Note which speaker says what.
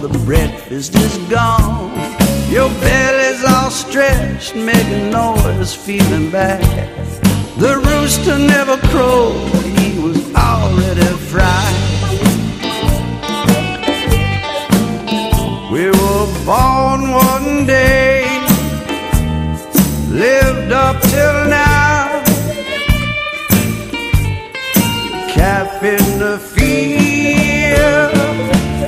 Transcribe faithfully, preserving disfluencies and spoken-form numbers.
Speaker 1: the breakfast is gone. Your belly's all stretched, making noise, feeling bad. The rooster never crowed, he was already fried. We were born one day, lived up till